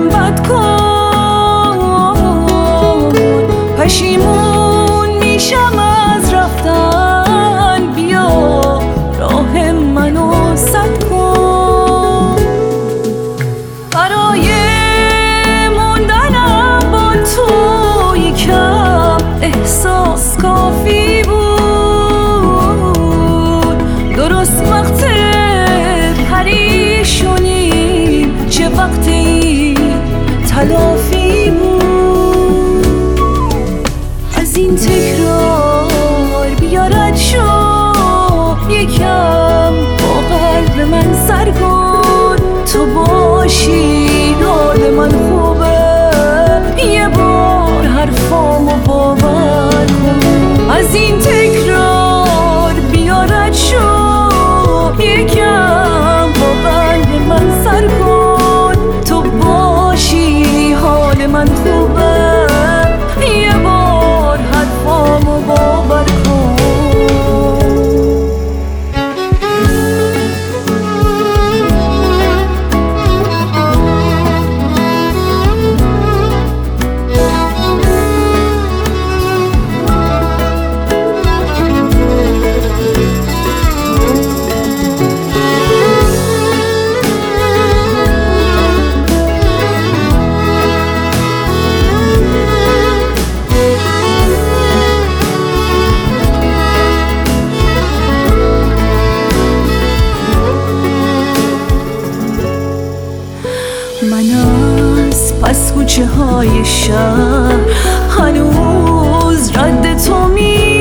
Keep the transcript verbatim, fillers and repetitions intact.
دلم بد کن، پشیمون میشم از رفتن، بیا راه منو سد کن. برای موندنم با تو یکم احساس کافی بود، درست وقت پریشونی چه وقتی تلافی بود. از این تکرار بیا رد شو یکم، با قلب من سر کن، تو باشی حال من خوبه، یه بار حرفامو باور کن. از این تکرار بیا رد شو یکم، با قلب من سر کن، تو باشی حال من خوبه، یه بار حرفامو باور کن. من از پس کوچه های شهر هنوز رد تو می